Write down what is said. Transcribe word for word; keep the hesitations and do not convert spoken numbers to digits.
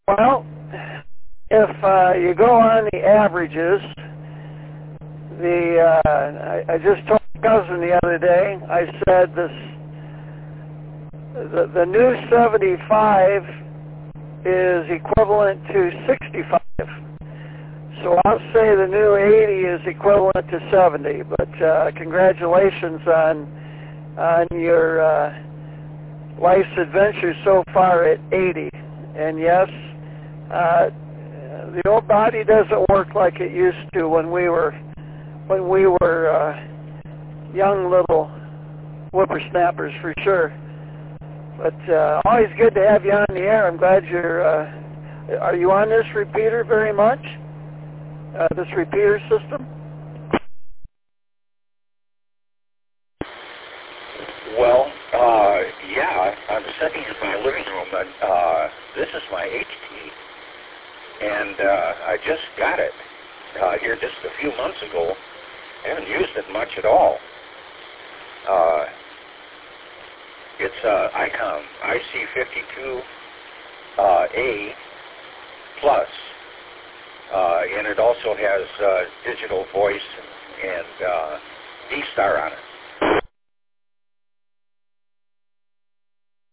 Well, if uh, you go on the averages, the uh, I, I just told my cousin the other day, I said this, the, the new seventy-five is equivalent to sixty-five. So I'll say the new eighty is equivalent to seventy, but uh, congratulations on on your uh, life's adventure so far at eighty. And yes, uh, the old body doesn't work like it used to when we were when we were uh, young little whippersnappers, for sure. But uh, always good to have you on the air. I'm glad you're. Uh, are you on this repeater very much? Uh, this repeater system? Well, uh, yeah, I'm sitting in my living room, and uh, this is my H T, and uh, I just got it uh, here just a few months ago. I haven't used it much at all. Uh, it's uh, ICOM I C fifty-two A plus. Uh, and it also has uh, digital voice and uh, D-Star on it.